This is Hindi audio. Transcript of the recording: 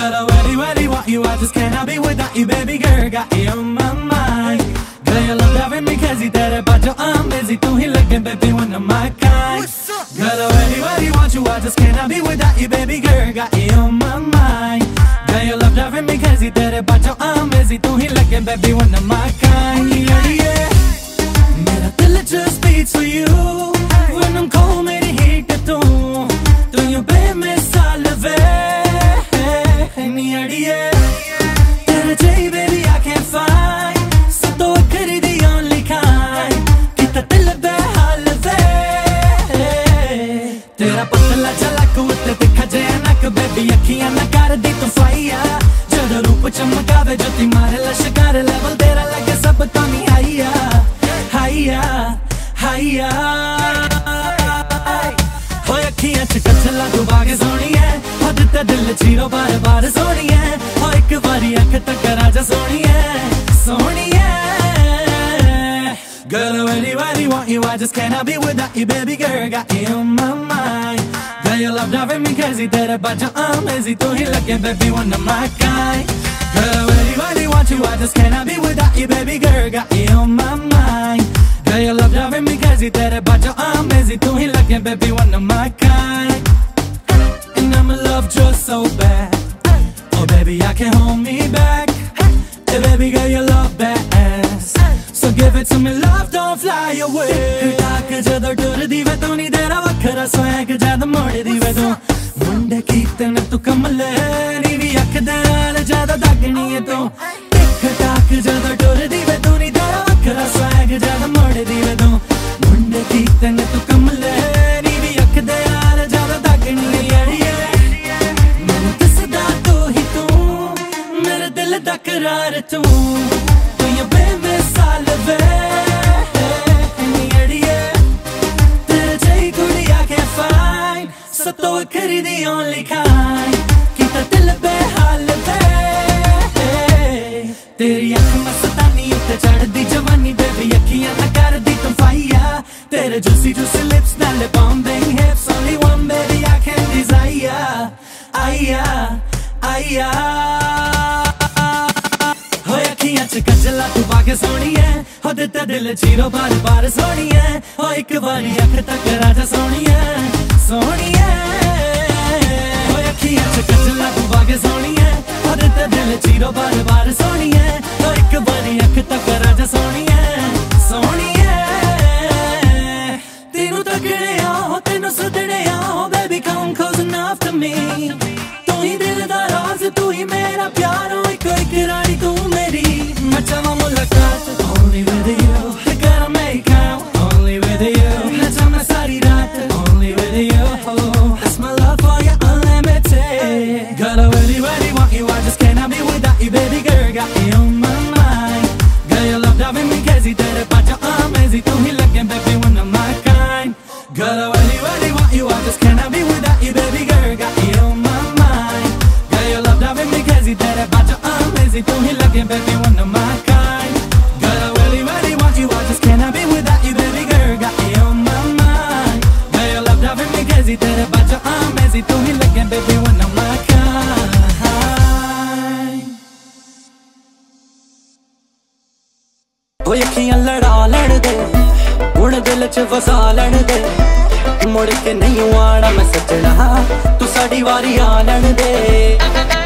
Girl, I really, really want you, I just cannot be without you, baby girl. Got you on my mind. Girl, you love driving me crazy, तेरे बाजू I'm busy, तू ही लगे baby one of my kind. Girl, I really, really want you, I just cannot be without you, baby girl. Got you on my mind. Girl, you love driving me crazy, तेरे बाजू I'm busy, तू ही लगे baby one of my kind. Yeah, yeah. मेरा दिल just beats for you when I'm cold, मेरी heat तू यूं बेमिसाल वे. Yeah, तेरे चाहिए baby I can't find, so तो करी the only kind, कितना दिल बेहाल वे. तेरा पतला झलक उत्ते दिखा जया नक baby अखियां ना कर दी तू फाइया. जद रूप चमकावे ज्योति मारे लश्कर level तेरा लगे सब तो नहीं हाइया हाइया हाइया. हो अखियां च कचला तू बागे सोनी है, हद ते दिल चीरो बार बार सोनी है. हो एक बारी अख तक राजा सोनी है सोनी है. Girl, I really, really want you, I just cannot be without you, baby girl. Got you on my mind. Girl, you love driving me crazy, तेरे बाजू I'm busy, तू ही लगे baby one of my kind. Girl, I really, really want you, I just cannot be without you, baby girl. Got you on my mind. Girl, you love driving me crazy, तेरे बाजू I'm busy, तू ही लगे baby one of my kind. And I'm in love just so bad, oh baby I can't hold me back. Hey baby girl, you love that ass, so give it to me love, don't fly away. ताक जदों टुरदी वे तू नी तेरा वखरा swag जद मोड़दी वे तू. मुंडे कीते ने तू कमले नी भी अख दे नाल ज्यादा दागनी है तू. टिक टाक जदों टुरदी वे तू नी तेरा वखरा swag जद मोड़दी वे तू. मुंडे कीते ने तू कमले नी भी अख दे नाल ज्यादा दागनी है. मैनू दसदा तू ही तू, मेरे दिल दा करार तू यूं बेमिसाल वे. तेरे चाहिए कुड़ी I can't find, so तो करी the only kind, कितना दिल बेहाल वे. तेरी अख मस्तानी उत्ते चढ़दी जवानी baby अखियां ना कर दी तू फाइया. तेरे juicy juicy lips नाले bombing hips, only one baby I can desire. आइया आइया. हो अखियां च कजला तू बागे सोनी है, हो दिते दिल चीरो बार बार सोनी है. हो एक बारी अख तक राजा सोनी है सोनी है. हो अखियां च कजला तू बागे सोनी है, हो दिते दिल चीरो बार बार सोनी है. हो एक बारी अख तक राजा सोनी है सोनी है. तेनू तकड़े हो तेनू सदड़े हो baby come close enough to me. तू ही दिल दा राज, तू ही मेरा प्यार, हो एक रानी तू मेरी. मैं चाहवां मुलाकात only with you, I gotta make out only with you. मैं चाहवां सारी रात only with you, that's my love for you unlimited. Girl, I really, really want you, I just cannot be without you, baby girl. Got you on my mind. Girl, you love driving me crazy, तेरे बाजू I'm busy, तू ही लगे baby one of my kind. Girl, I really, really want you, I just cannot be without you, baby girl. Got you on my mind. Girl, you love driving me crazy, तेरे बाजू I'm busy, तू ही लगे baby one of my kind. Girl, I really, really want you, I just cannot be without you, baby girl. Got you on my mind. Girl, you love driving me crazy, तेरे बाजू I'm busy, तू ही लगे baby one of my kind. ओ अखियां लड़ा लड़ दे हुण दिल च वसा लड़ दे, मुड़ के नहीं आना मैं सजना, तू साडी वारी आ लड़ दे.